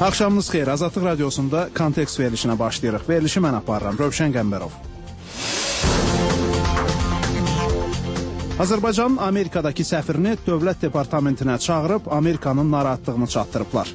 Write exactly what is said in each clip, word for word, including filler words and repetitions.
Axşamınız xeyir. Azadlıq Radiosunda kontekst verilişinə başlayırıq. Verilişi mən aparıram. Rövşən Qəmbərov. Azərbaycanın Amerikadakı səfirini dövlət departamentinə çağırıb Amerikanın narahatlığını çatdırıblar.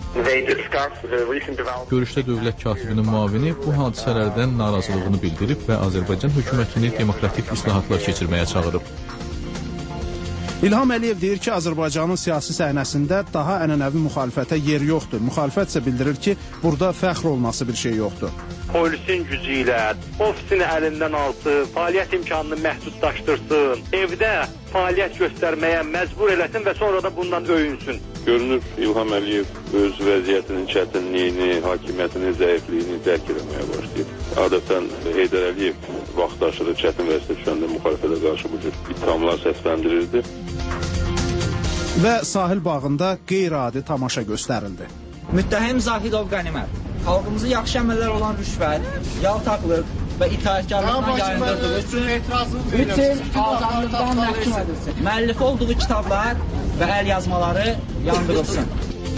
Görüşdə dövlət katibinin müavini bu hadisələrdən narazılığını bildirib və Azərbaycan hökumətini demokratik islahatlar keçirməyə çağırıb. İlham Əliyev deyir ki, Azərbaycanın siyasi səhnəsində daha ənənəvi müxalifətə yer yoxdur. Müxalifət isə bildirir ki, burada fəxr olması bir şey yoxdur. Polisin gücü ilə ofisini əlindən alsın, fəaliyyət imkanını məhdudlaşdırsın, evdə fəaliyyət göstərməyə məcbur eləsin və sonra da bundan öyünsün. Görünür, İlham Əliyev öz vəziyyətinin çətinliyini, hakimiyyətinin zəifliyini dərk eləməyə başlayıb. Adətən Heydər Əliyev vaxtaşırı çətin vəziyyətə düşəndə müxalifətə qarşı bu cür ithamlar səsləndirirdi. Və sahil bağında qeyri-adi tamaşa göstərildi. Müttəhim Zahidov Qənimət, xalqımızı yaxşı əməllər olan rüşvət, yaltaqlıq və itaətkarlıqdan yayındırdığı üçün üç il azadlıqdan məhkum edilsin. Müəllifi olduğu kitablar və əl yazmaları yandırılsın.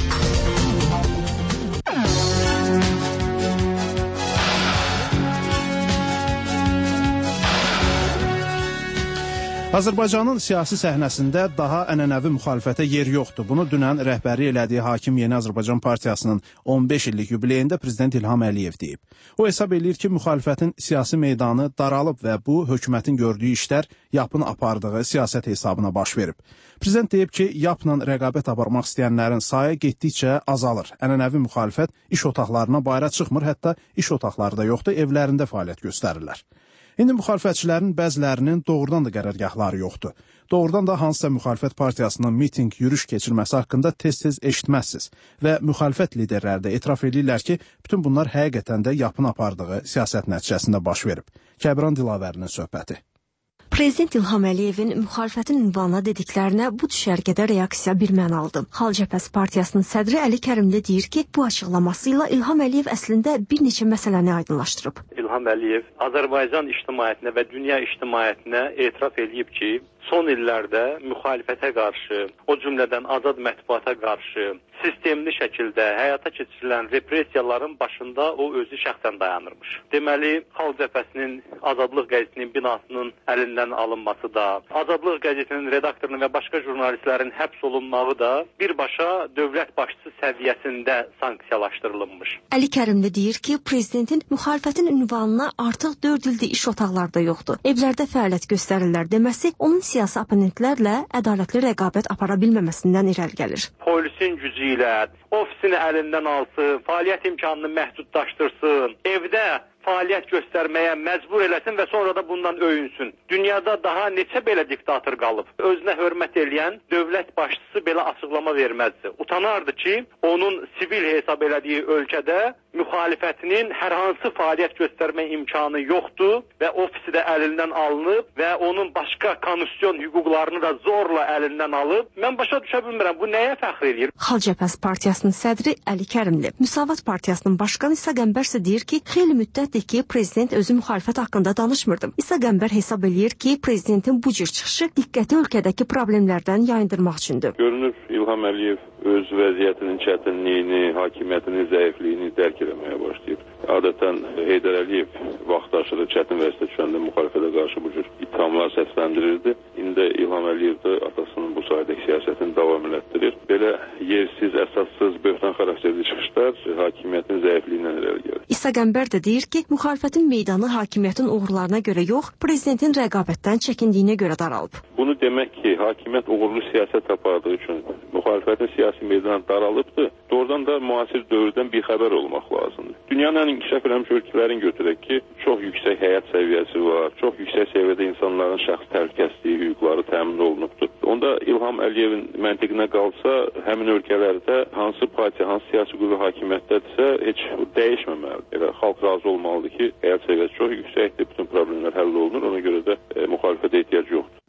Azərbaycanın siyasi səhnəsində daha ənənəvi müxalifətə yer yoxdur. Bunu dünən rəhbəri elədiyi Hakim Yeni Azərbaycan Partiyasının on beş illik yubileyində Prezident İlham Əliyev deyib. O hesab edir ki, müxalifətin siyasi meydanı daralıb və bu, hökumətin gördüyü işlər yapın apardığı siyasət hesabına baş verib. Prezident deyib ki, yapla rəqabət aparmaq istəyənlərin sayı getdikcə azalır. Ənənəvi müxalifət iş otaqlarına bayra çıxmır, hətta iş otaqları da yoxdur, evlərində fəaliyyət göstərirlər. İndi müxalifətçilərin bəzilərinin doğrudan da qərargahları yoxdur. Doğrudan da hansısa müxalifət partiyasının miting, yürüş keçirməsi haqqında tez-tez eşitməzsiniz və müxalifət liderləri də etiraf edirlər ki, bütün bunlar həqiqətən də yapın apardığı siyasət nəticəsində baş verib. Kəbran Dilavərinin söhbəti. Prezident İlham Əliyevin müxalifətin ünvanına dediklərinə bu düşərgədə reaksiya bir mənalıdır. Xalq Cəbhəsi Partiyasının sədri Əli Kərimli deyir ki, bu açıqlamasıyla İlham Əliyev əslində bir neçə məsələni aydınlaşdırıb. İlham Əliyev Azərbaycan ictimaiyyətinə və dünya ictimaiyyətinə etiraf edib ki, son illərdə müxalifətə qarşı, o cümlədən azad mətbuata qarşı sistemli şəkildə həyata keçirilən repressiyaların başında o özü şəxsən dayanırmış. Deməli, Xalq Cəbhəsinin Azadlıq qəzetinin binasının əlindən alınması da, Azadlıq qəzetinin redaktorunun və başqa jurnalistlərin həbs olunmağı da birbaşa dövlət başçısı səviyyəsində sanksiyalaşdırılmış. Əli Kərimli deyir ki, prezidentin müxalifətin ünvanına artıq dörd ildir iş otaqlarda yoxdur. Evlərdə fəaliyyət göstərirlər deməsi onun siyasi oponentlərlə ədalətli rəqabət apara bilməməsindən irəli gəlir. Polisin gücü ilə ofisini əlindən alsın, fəaliyyət imkanını məhdudlaşdırsın, evdə fəaliyyət göstərməyə məcbur eləsin və sonra da bundan öyünsün. Dünyada daha neçə belə diktator qalıb? Özünə hörmət eləyən dövlət başçısı belə açıqlama verməzdi. Utanardı ki, onun sivil hesab elədiyi ölkədə müxalifətinin hər hansı fəaliyyət göstərmə imkanı yoxdur və ofisi də əlindən alınıb və onun başqa konstitusiyon hüquqlarını da zorla əlindən alıb. Mən başa düşə bilmirəm, bu nəyə fəxr edir? Xalq Cəbhəsi Partiyasının sədri Əli Kərimli. Müsavat Partiyasının başqanı İsa Qəmbər isə deyir ki, xeyli müddətdir ki, prezident özü müxalifət haqqında danışmırdı. İsa Qəmbər hesab eləyir ki, prezidentin bu cür çıxışı diqqəti ölkədəki problemlərdən yayındırmaq üçündür. Görünür, İlham Əliyev öz vəziyyətinin çətinliyini, hakimiyyətinin zəifliyini dərk eləməyə başlayıb. Adətən Heydər Əliyev vaxtaşırı çətin vəziyyətə düşəndə müxalifətə qarşı bu cür ithamlar səsləndirirdi. İndi İlham Əliyev də atasının bu sahədəki siyasətini davam elətdirir. Belə yersiz, əsassız, böhtan xarakterli çıxışlar hakimiyyətin zəifliyindən irəli gəlir. İsa Qəmbər də deyir ki, müxalifətin meydanı hakimiyyətin uğurlarına görə yox, prezidentin rəqabətdən çəkindiyinə görə daralıb. Bunu demək ki, hakimiyyət uğurlu siyasət apardığı üçün müxalifətin siyasi meydanı daralıbdır. Doğrudan da müasir dövrdən bir xəbər olmaq lazımdır. Dünyanın ən inkişaf eləmiş ölkələrin götürək ki, çox yüksək həyat səviyyəsi var, çox yüksək səviyyədə insanların şəxsi təhlükəsizliyi hüquqları təmin olunubdur. Onda İlham Əliyevin məntiqinə qalsa, həmin ölkələrdə hansı partiya, hansı siyasi qüvvə hakimiyyətdədirsə, heç dəyişməməlidir. Elə xalq razı olmalıdır ki, həyat səviyyəsi çox yüksəkdir, bütün problemlər həll olunur, ona görə də e, müxalifətə ehtiyac yoxdur.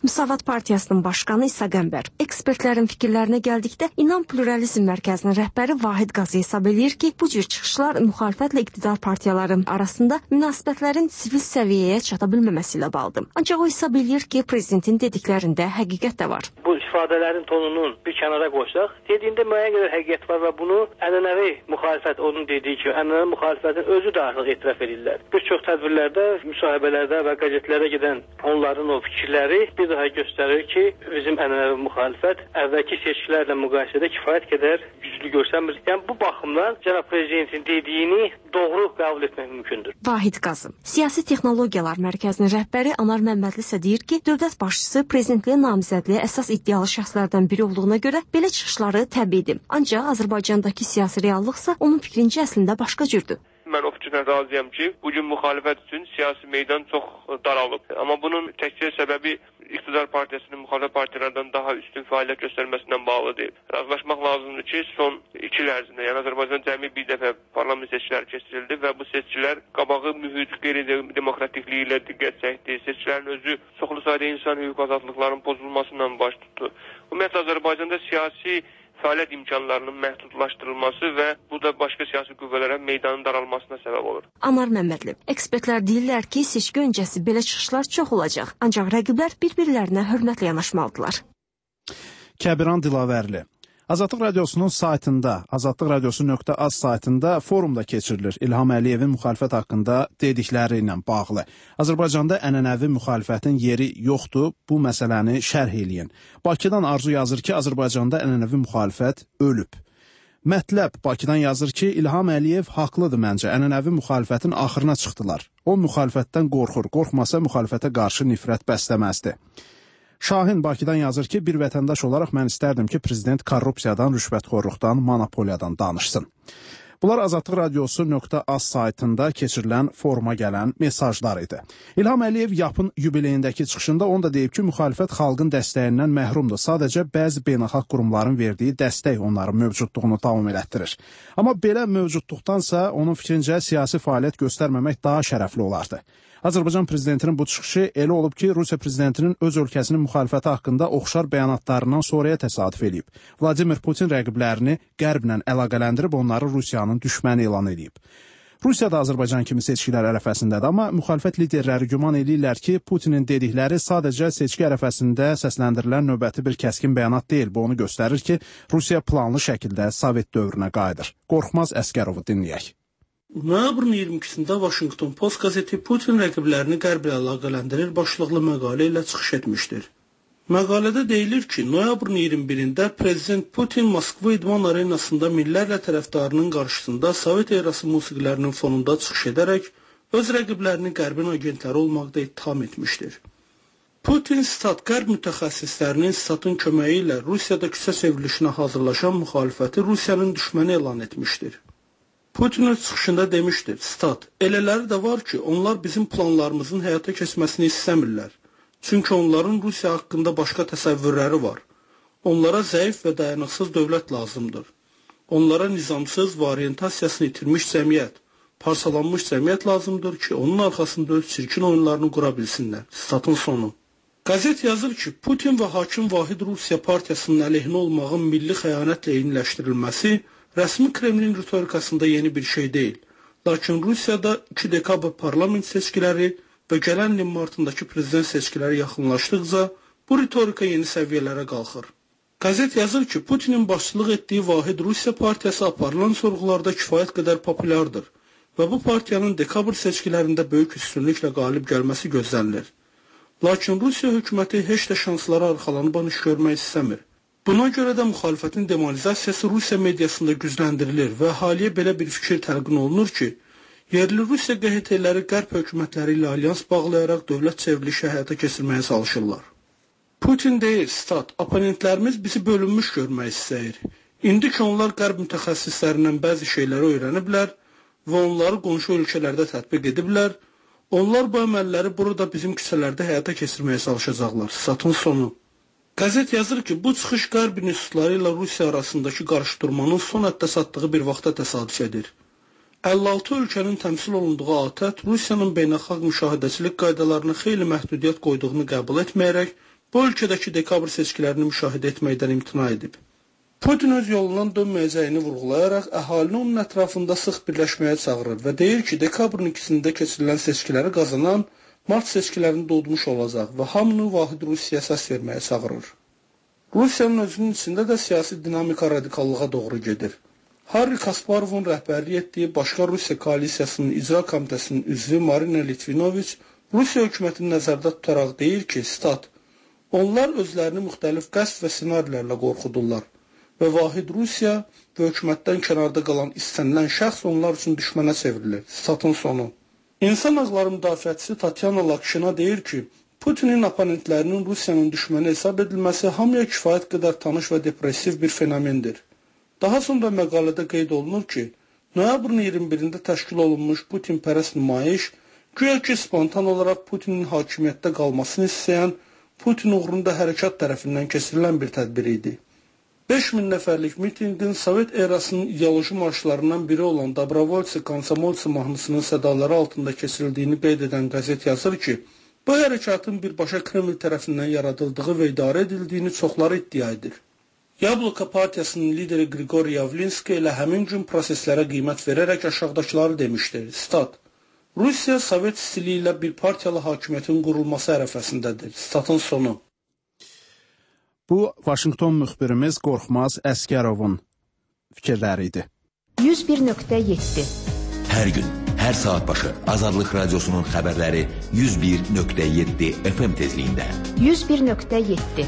Müsavat Partiyasının başqanı İsa Qəmbər. Ekspertlərin fikirlərinə gəldikdə İnan Pluralizm Mərkəzinin rəhbəri Vahid Qazı hesab edir ki, bu cür çıxışlar müxalifətlə iqtidar partiyaların arasında münasibətlərin sivil səviyyəyə çata bilməməsi ilə bağlıdır. Ancaq o hesab edir ki, prezidentin dediklərində həqiqət də var. Bu ifadələrin tonunun bir kənara qoysaq, dediyində müəyyən qədər həqiqət var və bunu ənənəvi müxalifət, onun dediyi kimi, ənənəvi müxalifətin özü də artıq etiraf edirlər. Bir çox tədbirlərdə, müsahibələrdə və qəzetlərə gedən onların o fikirləri bir daha göstərir ki, bizim ənənəvi müxalifət əvvəlki seçkilərlə müqayisədə kifayət qədər güclü görsənmir. Yəni bu baxımdan cənab prezidentin dediyini doğru qəbul etmək mümkündür. Vahid Qazı. Siyasi Texnologiyalar Mərkəzinin rəhbəri Anar Məmmədli isə deyir ki, dövlət başçısı prezidentliyə namizədliyə əsas iddialı şəxslərdən biri olduğuna görə belə çıxışları təbiidir. Ancaq Azərbaycandakı siyasi reallıqsa onun fikrincə əslində başqa cürdür. Mən o fikirlə razıyam ki, bugün müxalifət üçün siyasi meydan çox daralıb. Amma bunun təkcə səbəbi iqtidar partiyasının müxalifət partiyalardan daha üstün fəaliyyət göstərməsindən bağlı deyil. Razılaşmaq lazımdır ki, son iki il ərzində, yəni Azərbaycan cəmi bir dəfə parlament seçkiləri keçirildi və bu seçkilər qabağı mühit qeyri-demokratikliyi ilə diqqət çəkdi. Seçkilərin özü çoxlu sayda insan hüquq azadlıqlarının pozulmasından baş tutdu. Ümumiyyətlə Azərbaycanda siyasi fəaliyyət imkanlarının məhdudlaşdırılması və bu da başqa siyasi qüvvələrə meydanın daralmasına səbəb olur. Anar Məmmədli. Ekspertlər deyirlər ki, seçki öncəsi belə çıxışlar çox olacaq. Ancaq rəqiblər bir-birlərinə hörmətlə yanaşmalıdırlar. Kəbiran Dilavərli. Azadlıq Radiosunun saytında, azadlıq radiosu nöqtə az saytında forumda keçirilir İlham Əliyevin müxalifət haqqında dedikləri ilə bağlı. Azərbaycanda ənənəvi müxalifətin yeri yoxdur, bu məsələni şərh eləyin. Bakıdan Arzu yazır ki, Azərbaycanda ənənəvi müxalifət ölüb. Mətləb Bakıdan yazır ki, İlham Əliyev haqlıdır məncə, ənənəvi müxalifətin axırına çıxdılar. O müxalifətdən qorxur, qorxmasa müxalifətə qarşı nifrət bəsləməzdi. Şahin Bakıdan yazır ki, bir vətəndaş olaraq mən istərdim ki, prezident korrupsiyadan, rüşvətxorluqdan, monopoliyadan danışsın. Bunlar Azadlıq Radiosu nöqtə az saytında keçirilən foruma gələn mesajlar idi. İlham Əliyev yapın yubileyindəki çıxışında onu da deyib ki, müxalifət xalqın dəstəyindən məhrumdur. Sadəcə bəzi beynəlxalq qurumların verdiyi dəstək onların mövcudluğunu davam elətdirir. Amma belə mövcudluqdansa onun fikrincə siyasi fəaliyyət göstərməmək daha şərəfli olardı. Azərbaycan prezidentinin bu çıxışı elə olub ki, Rusiya prezidentinin öz ölkəsinin müxalifəti haqqında oxşar bəyanatlarından sonraya təsadüf edib. Vladimir Putin rəqiblərini qərblə əlaqələndirib onları Rusiyanın düşməni elan edib. Rusiya da Azərbaycan kimi seçkilər ərəfəsindədir, amma müxalifət liderləri güman edirlər ki, Putinin dedikləri sadəcə seçki ərəfəsində səsləndirilən növbəti bir kəskin bəyanat deyil. Bu onu göstərir ki, Rusiya planlı şəkildə Sovet dövrünə qayıdır. Qorxmaz Əskərovu dinləyək. Noyabrın iyirmi ikisində Washington Post qəzeti Putin rəqiblərini qərblə əlaqələndirir başlıqlı məqalə ilə çıxış etmişdir. Məqalədə deyilir ki, noyabrın iyirmi birində Prezident Putin Moskva İdman arenasında minlərlə tərəfdarının qarşısında Sovet erası musiqilərinin fonunda çıxış edərək öz rəqiblərini qərbin agentləri olmaqda ittiham etmişdir. Putin stat qərb mütəxəssislərinin statın köməyi ilə Rusiyada küçə çevrilişinə hazırlaşan müxalifəti Rusiyanın düşməni elan etmişdir. Putin öz çıxışında demişdir, stat, elələri də var ki, onlar bizim planlarımızın həyata keçməsini istəmirlər. Çünki onların Rusiya haqqında başqa təsəvvürləri var. Onlara zəif və dayanıqsız dövlət lazımdır. Onlara nizamsız və orientasiyasını itirmiş cəmiyyət, parçalanmış cəmiyyət lazımdır ki, onun arxasında öz çirkin oyunlarını qura bilsinlər. Statın sonu. Qəzet yazır ki, Putin və hakim Vahid Rusiya partiyasının əleyhinə olmağın milli xəyanətlə eyniləşdirilməsi rəsmi Kremlin ritorikasında yeni bir şey deyil. Lakin Rusiyada iki dekabr parlament seçkiləri və gələn ilin martındakı prezident seçkiləri yaxınlaşdıqca bu ritorika yeni səviyyələrə qalxır. Qəzet yazır ki, Putinin başçılıq etdiyi Vahid Rusiya partiyası aparılan sorğularda kifayət qədər populyardır və bu partiyanın dekabr seçkilərində böyük üstünlüklə qalib gəlməsi gözlənilir. Lakin Rusiya hökuməti heç də şanslara arxalanıb iş görmək istəmir. Buna görə də müxalifətin demonizasiyası Rusiya mediasında gücləndirilir və əhaliyə belə bir fikir təlqin olunur ki, yerli Rusiya Q H T-ləri qərb hökumətləri ilə alyans bağlayaraq dövlət çevrilişi həyata keçirməyə çalışırlar. Putin deyir, stat, oponentlərimiz bizi bölünmüş görmək istəyir. İndi ki, onlar qərb mütəxəssislərindən bəzi şeyləri öyrəniblər və onları qonşu ölkələrdə tətbiq ediblər, onlar bu əməlləri burada bizim küçələrdə həyata keçirməyə çalışacaqlar. Statın sonu. Qəzet yazır ki, bu çıxış qərb institutları ilə Rusiya arasındakı qarışdırmanın son həddə satdığı bir vaxta təsadüf edir. əlli altı ölkənin təmsil olunduğu ATƏT Rusiyanın beynəlxalq müşahidəçilik qaydalarına xeyli məhdudiyyət qoyduğunu qəbul etməyərək bu ölkədəki dekabr seçkilərini müşahidə etməkdən imtina edib. Putin öz yolundan dönməyəcəyini vurğulayaraq əhalini onun ətrafında sıx birləşməyə çağırır və deyir ki, dekabrın ikisində keçirilən seçkiləri qazanan mart seçkilərində udmuş olacaq və hamını vahid Rusiyaya səs verməyə çağırır. Rusiyanın özünün içində də siyasi dinamika radikallığa doğru gedir. Harri Kasparovun rəhbərlik etdiyi başqa Rusiya koalisiyasının icra komitəsinin üzvü Marina Litvinoviç Rusiya hökumətini nəzərdə tutaraq deyir ki, stat, onlar özlərini müxtəlif qəsd və senarilərlə qorxudurlar və vahid Rusiya və hökumətdən kənarda qalan istənilən şəxs onlar üçün düşmənə çevrilir. Statın sonu. İnsan haqları müdafiəçisi Tatyana Lakşina deyir ki, Putinin oponentlərinin Rusiyanın düşməni hesab edilməsi hamıya kifayət qədər tanış və depressiv bir fenomendir. Daha sonra məqalədə qeyd olunur ki, noyabrın iyirmi birində təşkil olunmuş Putin-pərəst nümayiş, güya ki, spontan olaraq Putinin hakimiyyətdə qalmasını istəyən Putin uğrunda hərəkat tərəfindən keçirilən bir tədbir idi. beş min nəfərlik mitinqin Sovet erasının ideoloji marşlarından biri olan Dobrovoltsi Komsomoltsi mahnısının sədaları altında keçirildiyini qeyd edən qəzet yazır ki, bu hərəkatın birbaşa Kreml tərəfindən yaradıldığı və idarə edildiyini çoxları iddia edir. Yabloka partiyasının lideri Grigori Yavlinski ilə həmin gün proseslərə qiymət verərək aşağıdakıları demişdir. Stat. Rusiya Sovet stili ilə bir partiyalı hakimiyyətin qurulması ərəfəsindədir. Statın sonu. Bu, Vaşinqton müxbirimiz Qorxmaz Əskərovun fikirləri idi. yüz bir nöqtə yeddi Hər gün, hər saat başı Azadlıq Radiosunun xəbərləri yüz bir nöqtə yeddi F M tezliyində. yüz bir nöqtə yeddi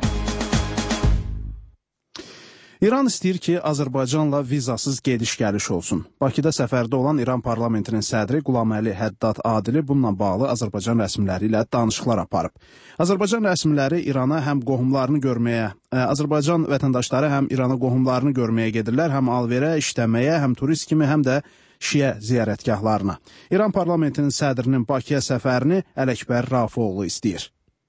İran istəyir ki, Azərbaycanla vizasız gediş-gəliş olsun. Bakıda səfərdə olan İran parlamentinin sədri Qulaməli Həddad Adili bununla bağlı Azərbaycan rəsmiləri ilə danışıqlar aparıb. Azərbaycan rəsmiləri İrana həm qohumlarını görməyə, Azərbaycan vətəndaşları həm İrana qohumlarını görməyə gedirlər, həm alverə, işləməyə, həm turist kimi, həm də Şiə ziyarətgahlarına. İran parlamentinin sədrinin Bakıya səfərini Ələkbər Rafoğlu istəyir.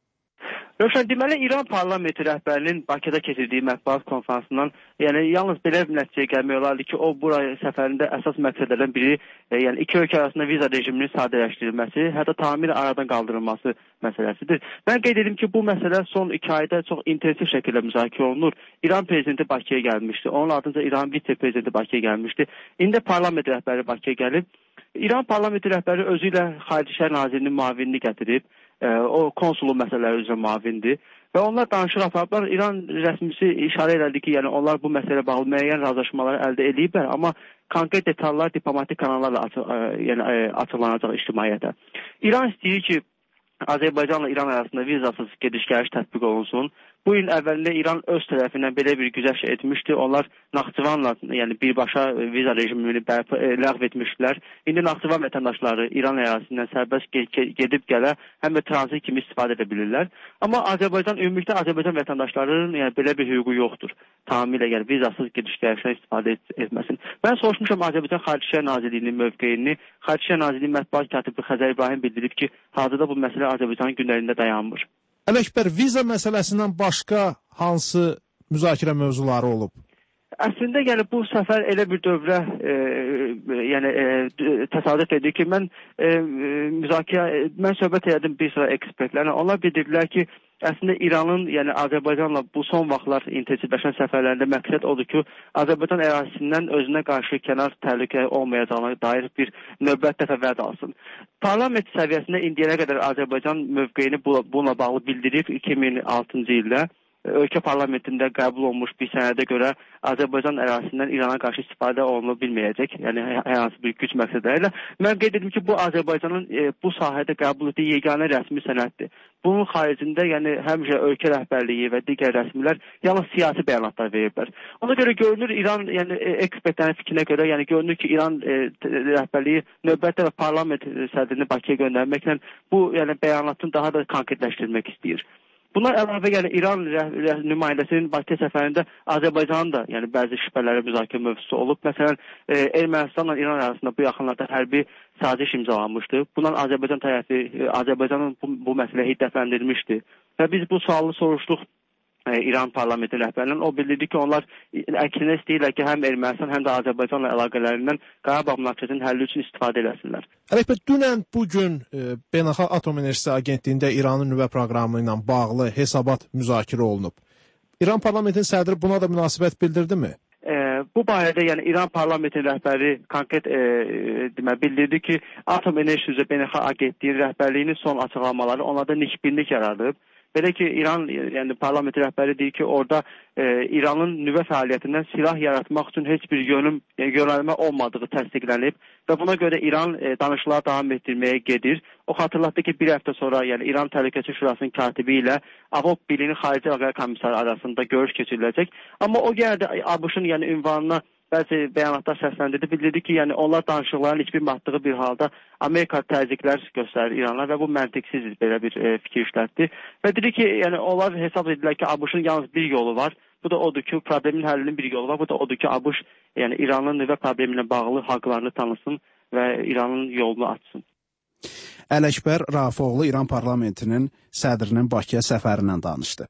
Rövşən, deməli, İran parlamenti rəhbərinin Bakıda keçirdiyi mətbuat konferansından, yəni yalnız belə bir nəticəyə gəlmək olardı ki, o buraya səfərində əsas məqsədlərdən biri, e, yəni iki ölkə arasında viza rejiminin sadələşdirilməsi, hətta tamamilə aradan qaldırılması məsələsidir. Mən qeyd edim ki, bu məsələ son iki ayda çox intensiv şəkildə müzakirə olunur. İran prezidenti Bakıya gəlmişdi, onun ardınca İran vitse-prezidenti Bakıya gəlmişdi. İndi parlament rəhbəri Bakıya gəlib. İran parlamenti rəhbəri özü ilə Xarici İşlər Nazirinin müavinini gətirib. O konsulu məsələləri üzrə müavindir və onlar danışıq aparıblar. İran rəsmisi işarə elədi ki, yəni onlar bu məsələ bağlı müəyyən razılaşmaları əldə ediblər, amma konkret detallar diplomatik kanallarla açı, yəni, açıqlanacaq ictimaiyyətə. İran istəyir ki, Azərbaycanla İran arasında vizasız gediş-gəliş tətbiq olunsun. Bu il əvvəlində İran öz tərəfindən belə bir güzəşt etmişdi. Onlar Naxçıvanla, yəni birbaşa viza rejimini ləğv etmişdilər. İndi Naxçıvan vətəndaşları İran ərazisindən sərbəst gedib gələ, həm də tranzit kimi istifadə edə bilirlər. Amma Azərbaycan, ümumilikdə Azərbaycan vətəndaşlarının yəni, belə bir hüququ yoxdur. Tamamilə yəni, vizasız gediş-gəlişdən istifadə etməsin. Mən soruşmuşam Azərbaycan Xarici İşlər Nazirliyinin mövqeyini. Xarici İşlər Nazirliyinin mətbuat katibi Xəzər İbrahim bildirib ki, hazırda bu məsələ Azərbaycanın gündəliyində dayanmır. Ələkbər, viza məsələsindən başqa hansı müzakirə mövzuları olub? Əslində yəni bu səfər elə bir dövrə e, yəni e, təsadüf edir ki, mən e, müzakirə mən söhbət edim bir sıra ekspertlərlə. Onlar bildirdilər ki, əslində İranın, yəni Azərbaycanla bu son vaxtlar intensivləşən səfərlərində məqsəd odur ki, Azərbaycan ərazisindən özünə qarşı kənar təhlükə olmayacağına dair bir növbət dəfə vəd alsın. Parlament səviyyəsində indiyənə qədər Azərbaycan mövqeyini bununla bağlı bildirib iki min altıncı ildə. Ölkə parlamentində qəbul olunmuş bir sənədə görə Azərbaycan ərazisindən İrana qarşı istifadə olunub bilməyəcək, yəni hər hansı bir güc məqsədlərlə. Mən qeyd edim ki, bu Azərbaycanın e, bu sahədə qəbul etdiyi yeganə rəsmi sənəddir. Bunun xaricində yəni həmişə ölkə rəhbərliyi və digər rəsmilər yalnız siyasi bəyanatlar veriblər. Ona görə görünür İran, yəni ekspertlərin fikrinə görə, yəni görünür ki, İran e, rəhbərliyi növbətdə və parlament sədrini Bakıya göndərməklə bu yəni bəyanatını daha da konkretləşdirmək istəyir. Buna əlavə yəni İran nümayəndəsinin Bakı səfərində Azərbaycanın da yəni bəzi şübhələri müzakirə mövzusu olub. Məsələn, e, Ermənistanla İran arasında bu yaxınlarda hərbi saziş imzalanmışdı. Bundan Azərbaycan tərəfi e, Azərbaycanın bu, bu məsələyə hiddətləndirmişdi. Və biz bu sualı soruşduq e, İran parlamenti rəhbərinin. O bildirdi ki, onlar əksinə istəyirlər ki, həm Ermənistan, həm də Azərbaycanla əlaqələrindən Qarabağ münaqişəsinin həlli üçün istifadə eləsinlər. Əlbəttə, dünən bugün e, Beynəlxalq Atom Enerjisi Agentliyində İranın nüvə proqramı ilə bağlı hesabat müzakirə olunub. İran parlamentinin sədri buna da münasibət bildirdimi? E, bu barədə yəni İran parlamentinin rəhbəri konkret e, demə bildirdi ki, Atom Enerjisi üzrə Beynəlxalq Agentliyi rəhbərliyinin son açıqlamaları onlarda nikbinlik yaradıb. Belə ki, İran yəni parlament rəhbəri deyir ki, orada e, İranın nüvə fəaliyyətindən silah yaratmaq üçün heç bir yönüm e, yönəlmə olmadığı təsdiqlənib və buna görə İran e, danışıqları davam etdirməyə gedir. O xatırlatdı ki, bir həftə sonra yəni İran Təhlükəsizlik Şurasının katibi ilə Avop Birliğinin Xarici Əlaqələr Komissarı arasında görüş keçiriləcək. Amma o yenə də ABŞ-ın yəni ünvanına bəzi bəyanatlar səsləndirdi, bildirdi ki, yəni onlar danışıqların heç bir matdığı bir halda Amerika təzyiqlər göstərir İrana və bu məntiqsiz belə bir e, fikir işlətdi. Və dedi ki, yəni onlar hesab edirlər ki, ABŞ-ın yalnız bir yolu var. Bu da odur ki, problemin həllinin bir yolu var. Bu da odur ki, ABŞ yəni İranın nüvə problemi ilə bağlı haqlarını tanısın və İranın yolunu açsın. Ələkbər Rafoğlu İran parlamentinin sədrinin Bakıya səfərindən danışdı.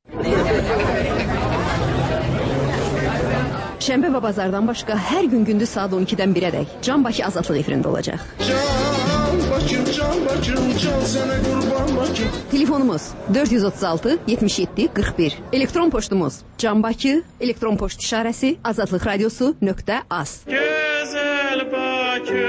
Şənbə və bazardan başqa hər gün gündüz saat on ikidən birədək Can Bakı Azadlıq efirində olacaq. Can Bakım, Can Bakım, can sənə qurban Bakım. Telefonumuz dörd yüz otuz altı yetmiş yeddi qırx bir. Elektron poçtumuz Can Bakı, elektron poçt işarəsi azadlıq radiosu nöqtə az. Gözəl Bakı.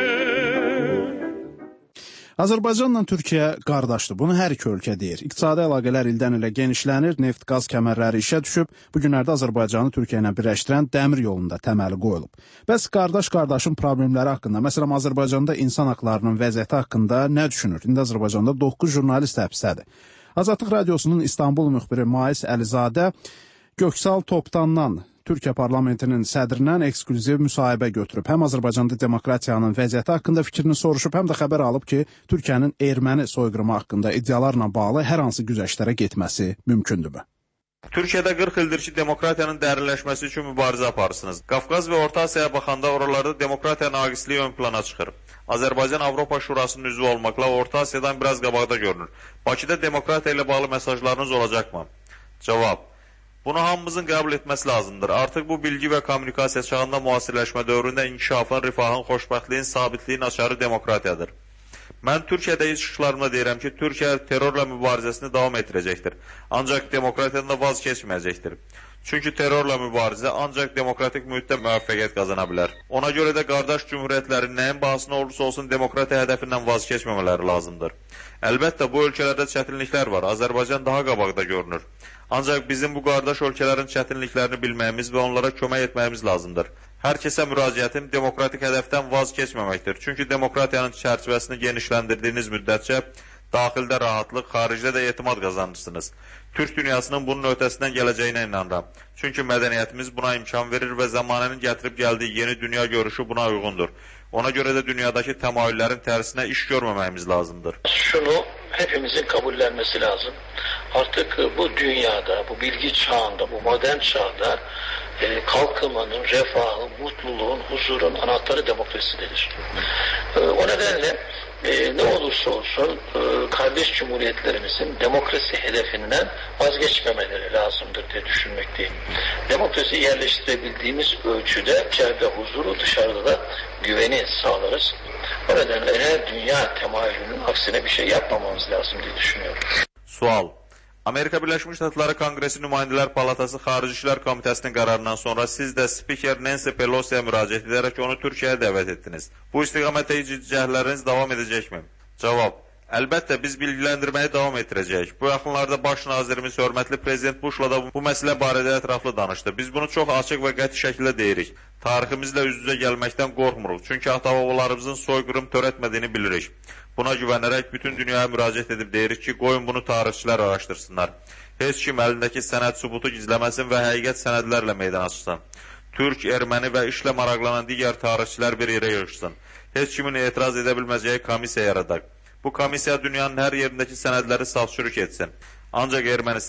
Azərbaycanla Türkiyə qardaşdır. Bunu hər iki ölkə deyir. İqtisadi əlaqələr ildən ilə genişlənir, neft-qaz kəmərləri işə düşüb. Bu günlərdə Azərbaycanı Türkiyə ilə birləşdirən dəmir yolunda təməli qoyulub. Bəs qardaş-qardaşın problemləri haqqında, məsələn, Azərbaycanda insan haqlarının vəziyyəti haqqında nə düşünür? İndi Azərbaycanda doqquz jurnalist həbsdədir. Azadlıq Radiosunun İstanbul müxbiri Mais Əlizadə Göksal Topdandan Türkiyə parlamentinin sədrindən eksklüziv müsahibə götürüb. Həm Azərbaycanda demokratiyanın vəziyyəti haqqında fikrini soruşub, həm də xəbər alıb ki, Türkiyənin erməni soyqırımı haqqında iddialarla bağlı hər hansı güzəştlərə getməsi mümkündürmü? Türkiyədə qırx ildir ki, demokratiyanın dərinləşməsi üçün mübarizə aparırsınız. Qafqaz və Orta Asiyaya baxanda oralarda demokratiya naqisliyi ön plana çıxır. Azərbaycan Avropa Şurasının üzvü olmaqla Orta Asiyadan biraz qabaqda görünür. Bakıda demokratiya ilə bağlı mesajlarınız olacaqmı? Cavab: bunu hamımızın qəbul etməsi lazımdır. Artıq bu bilgi və kommunikasiya çağında müasirləşmə dövründə inkişafın, rifahın, xoşbəxtliyin, sabitliyin açarı demokratiyadır. Mən Türkiyədə çıxışlarımda deyirəm ki, Türkiyə terrorla mübarizəsini davam etdirəcəkdir. Ancaq demokratiyadan da vaz keçməyəcəkdir. Çünki terrorla mübarizə ancaq demokratik mühitdə müvəffəqiyyət qazana bilər. Ona görə də qardaş cümhuriyyətlərin nəyin bahasına olursa olsun demokratiya hədəfindən vaz keçməmələri lazımdır. Əlbəttə, bu ölkələrdə çətinliklər var. Azərbaycan daha qabaqda görünür. Ancaq bizim bu qardaş ölkələrin çətinliklərini bilməyimiz və onlara kömək etməyimiz lazımdır. Hər kəsə müraciətim demokratik hədəfdən vaz keçməməkdir. Çünki demokratiyanın çərçivəsini genişləndirdiyiniz müddətcə daxildə rahatlıq, xaricdə də etimad qazanırsınız. Türk dünyasının bunun ötəsindən gələcəyinə inanıram. Çünki mədəniyyətimiz buna imkan verir və zamanının gətirib gəldiyi yeni dünya görüşü buna uyğundur. Ona görə də dünyadakı təmayüllərin tərsinə iş görməməyimiz lazımdır. Şunu hepimizin kabullenmesi lazım. Artık bu dünyada, bu bilgi çağında, bu modern çağda e, kalkınmanın, refahın, mutluluğun, huzurun anahtarı demokrasidir. E, o nedenle e, ne olursa olsun e, kardeş cumhuriyetlerimizin demokrasi hedefinden vazgeçmemeleri lazımdır diye düşünmekteyim. Demokrasiyi yerleştirebildiğimiz ölçüde içeride huzuru, dışarıda da güveni sağlarız. O nedenle eğer dünya temayülünün aksine bir şey yapmamamız lazım diye düşünüyorum. Sual: Amerika Birləşmiş Ştatları Konqresi Nümayəndələr Palatası Xarici İşlər Komitəsinin qərarından sonra siz də spiker Nancy Pelosi'yə müraciət edərək onu Türkiyəyə dəvət etdiniz. Bu istiqamətdə cəhdləriniz davam edəcəkmi? Cavab: əlbəttə, biz bilgiləndirməyi davam etdirəcəyik. Bu yaxınlarda baş nazirimiz hörmətli Prezident Bushla da bu məsələ barədə ətraflı danışdı. Biz bunu çox açıq və qəti şəkildə deyirik. Tariximizlə üz-üzə gəlməkdən qorxmuruq. Çünki ata-babalarımızın soyqırım törətmədiyini bilirik. Buna güvənərək bütün dünyaya müraciət edib deyirik ki, qoyun bunu tarixçilər araşdırsınlar. Heç kim əlindəki sənəd sübutu gizləməsin və həqiqət sənədlərlə meydana çıxsın. Türk, erməni və işlə maraqlanan digər tarixçilər bir yerə yığışsın. Heç kimin etiraz edə bilməyəcəyi komissiya yaradaq. Bu komissiya dünyanın hər yerindəki sənədləri saf-çürük etsin. Ancaq Ermənistan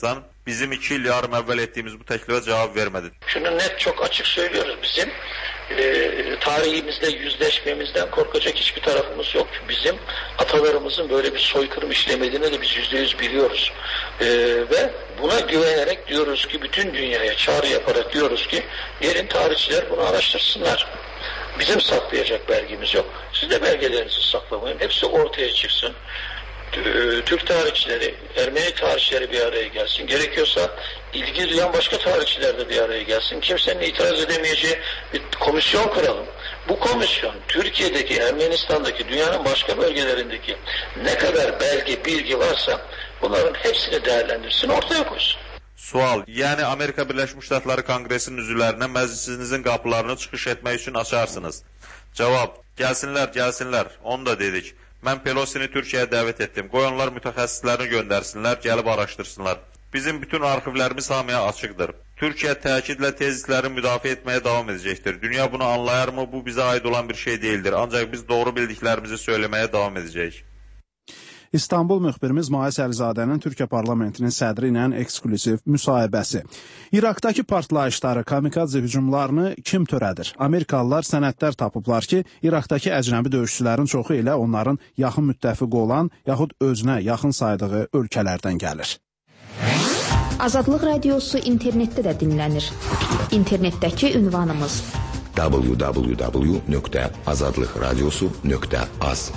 bizim iki il yarım əvvəl etdiyimiz bu təklifə cavab vermədi. Şunu net çok açık söylüyoruz, bizim e, tarihimizde yüzleşmemizden korkacak hiçbir tarafımız yok. Bizim atalarımızın böyle bir soykırım işlemediğini de biz yüzde yüz biliyoruz. E, ve buna güvenerek diyoruz ki bütün dünyaya çağrı yaparak diyoruz ki gelin tarihçiler bunu araştırsınlar. Bizim saklayacak belgemiz yok. Siz de belgelerinizi saklamayın. Hepsi ortaya çıksın. Türk tarihçileri, Ermeni tarihçileri bir araya gelsin. Gerekiyorsa ilgi duyan başka tarihçiler de bir araya gelsin. Kimsenin itiraz edemeyeceği bir komisyon kuralım. Bu komisyon Türkiye'deki, Ermenistan'daki, dünyanın başka bölgelerindeki ne kadar belge, bilgi varsa bunların hepsini değerlendirsin, ortaya koysun. Sual, yəni Amerika Birləşmiş Ştatları Konqresinin üzvlərinə məclisinizin qapılarını çıxış etmək üçün açarsınız. Cavab, gəlsinlər, gəlsinlər, onu da dedik. Mən Pelosini Türkiyəyə dəvət etdim. Qoy onlar mütəxəssislərini göndərsinlər, gəlib araşdırsınlar. Bizim bütün arxivlərimiz hamıya açıqdır. Türkiyə təkidlə tezisləri müdafiə etməyə davam edəcəkdir. Dünya bunu anlayar mı? Bu bizə aid olan bir şey deyildir. Ancaq biz doğru bildiklərimizi söyləməyə davam edəcəyik. İstanbul müxbirimiz Mayis Əlizadənin Türkiyə parlamentinin sədri ilə ekskluziv müsahibəsi. İraqdakı partlayışları, kamikadze hücumlarını kim törədir? Amerikalılar sənədlər tapıblar ki, İraqdakı əcnəbi döyüşçülərin çoxu ilə onların yaxın müttəfiqi olan, yaxud özünə yaxın saydığı ölkələrdən gəlir. Azadlıq Radiosu internetdə də dinlənir. İnternetdəki ünvanımız w w w nöqtə azadlıq radiosu nöqtə az.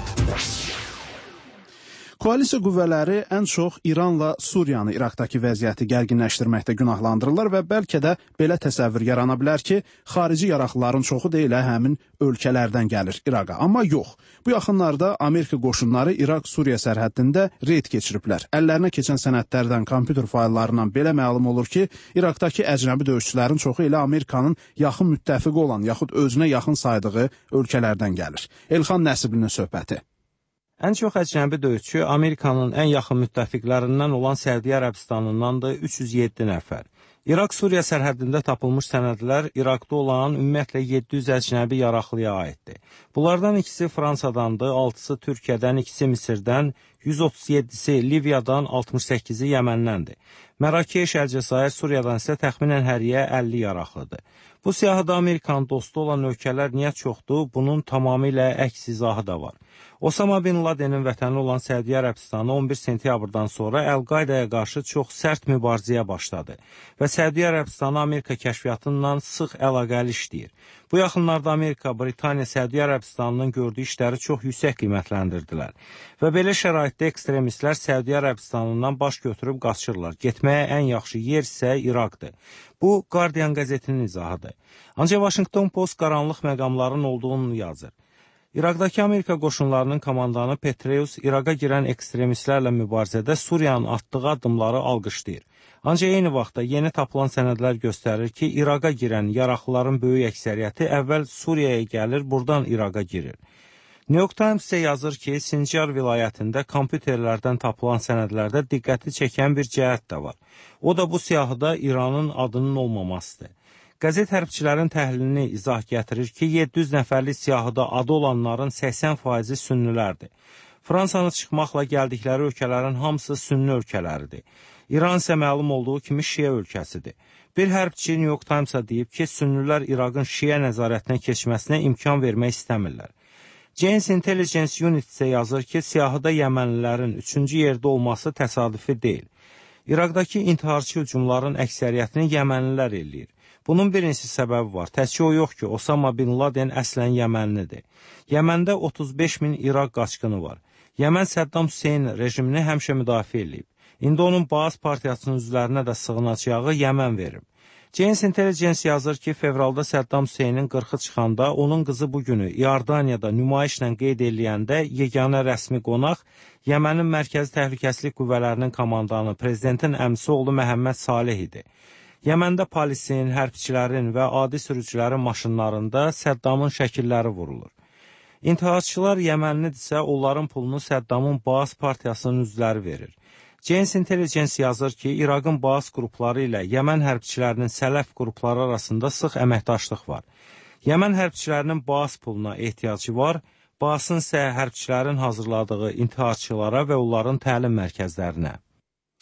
Koalisiya qüvvələri ən çox İranla Suriyanı İraqdakı vəziyyəti gərginləşdirməkdə günahlandırırlar və bəlkə də belə təsəvvür yarana bilər ki, xarici yaraqlıların çoxu da elə həmin ölkələrdən gəlir İraqa. Amma yox, bu yaxınlarda Amerika qoşunları İraq-Suriya sərhəddində reyd keçiriblər. Əllərinə keçən sənədlərdən, kompüter fayllarından belə məlum olur ki, İraqdakı əcnəbi döyüşçülərin çoxu elə Amerikanın yaxın müttəfiqi olan, yaxud özünə yaxın saydığı ölkələrdən gəlir. Elxan Nəsiblinin söhbəti. Ən çox əcnəbi döyüşçü Amerikanın ən yaxın müttəfiqlərindən olan Səudiyyə Ərəbistanındandır üç yüz yeddi nəfər. İraq-Suriya sərhəddində tapılmış sənədlər İraqda olan ümumiyyətlə yeddi yüz əcnəbi yaraqlıya aiddir. Bunlardan ikisi Fransadandır, altısı Türkiyədən, ikisi Misirdən, yüz otuz yeddisi Liviyadan, altmış səkkizi Yəməndəndir. Mərakeş, Əlcəzair, Suriyadan isə təxminən həriyə əlli yaraqlıdır. Bu siyahıda Amerikanın dostu olan ölkələr niyə çoxdur? Bunun tamamilə əks izahı da var. Osama bin Ladenin vətəni olan Səudiyyə Ərəbistanı on bir sentyabrdan sonra Əl-Qaidaya qarşı çox sərt mübarizəyə başladı və Səudiyyə Ərəbistanı Amerika kəşfiyyatından sıx əlaqəli işləyir. Bu yaxınlarda Amerika, Britaniya, Səudiyyə Ərəbistanının gördüyü işləri çox yüksək qiymətləndirdilər və belə şəraitdə ekstremistlər Səudiyyə Ərəbistanından baş götürüb qaçırlar. Getməyə ən yaxşı yer isə İraqdır. Bu, Guardian qəzetinin izahıdır. Ancaq Washington Post qaranlıq məqamların olduğunu yazır. İraqdakı Amerika qoşunlarının komandanı Petraeus İraqa girən ekstremistlərlə mübarizədə Suriyanın atdığı addımları alqışlayır. Ancaq eyni vaxtda yeni tapılan sənədlər göstərir ki, İraqa girən yaraqlıların böyük əksəriyyəti əvvəl Suriyaya gəlir, buradan İraqa girir. New York Times isə yazır ki, Sincar vilayətində kompüterlərdən tapılan sənədlərdə diqqəti çəkən bir cəhət də var. O da bu siyahıda İranın adının olmamasıdır. Qəzet hərbçilərin təhlilini izah gətirir ki, yeddi yüz nəfərlik siyahıda adı olanların səksən faizi sünnilərdir. Fransanı çıxmaqla gəldikləri ölkələrin hamısı sünni ölkələridir. İran isə məlum olduğu kimi Şiə ölkəsidir. Bir hərbçi New York Times-a deyib ki, sünnilər İraqın Şiə nəzarətinə keçməsinə imkan vermək istəmirlər. Janes Intelligence Unit isə yazır ki, siyahıda Yəmənlilərin üçüncü yerdə olması təsadüfi deyil. İraqdakı intiharçı hücumların əksəriyyətini Yəmənlilər eləyir. Bunun birincisi səbəbi var. Təkcə o yox ki, Osama bin Laden əslən Yəmənlidir. Yəməndə otuz beş min İraq qaçqını var. Yəmən Səddam Hüseyn rejimini həmişə müdafiə edib. İndi onun Baas partiyasının üzvlərinə də sığınacağı Yəmən verib. Janes Intelligence yazır ki, fevralda Səddam Hüseynin qırxı çıxanda onun qızı bugünü İordaniyada nümayişlə qeyd eləyəndə yeganə rəsmi qonaq Yəmənin Mərkəzi Təhlükəsizlik Qüvvələrinin komandanı, prezidentin əmsi oğlu Məhəmməd Salih idi. Yəməndə polisin, hərbçilərin və adi sürücülərin maşınlarında Səddamın şəkilləri vurulur. İntiharçılar Yəmənlidirsə, onların pulunu Səddamın Baas partiyasının üzvləri verir. Janes Intelligence yazır ki, İraqın Baas qrupları ilə Yəmən hərbçilərinin Sələf qrupları arasında sıx əməkdaşlıq var. Yəmən hərbçilərinin Baas puluna ehtiyacı var, Baasın isə hərbçilərin hazırladığı intiharçılara və onların təlim mərkəzlərinə.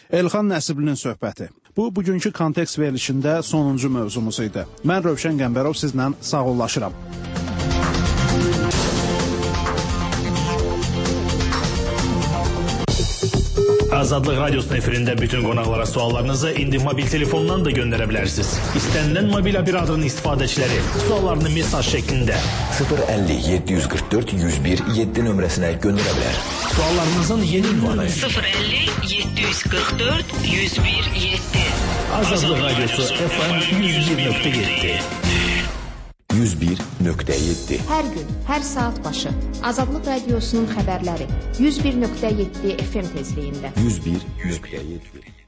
Elxan Nəsiblinin söhbəti. Bu, bugünkü kontekst verilişində sonuncu mövzumuz idi. Mən Rövşən Qəmbərov sizlə sağollaşıram. Azadlıq Radiosunun efirində bütün qonaqlara suallarınızı indi mobil telefondan da göndərə bilərsiniz. İstənilən mobil operatörün istifadəçiləri suallarını mesaj şəklində sıfır əlli yeddi yüz qırx dörd yüz bir yeddi nömrəsinə göndərə bilər. Suallarınızın yeni ünvanı sıfır əlli yeddi yüz qırx dörd yüz bir yeddi. Azadlıq Radiosu F M yüz bir nöqtə yeddi. yüz bir nöqtə yeddi. Hər gün, hər saat başı Azadlıq Radiosunun xəbərləri yüz bir nöqtə yeddi F M tezliyində. yüz bir nöqtə yeddi.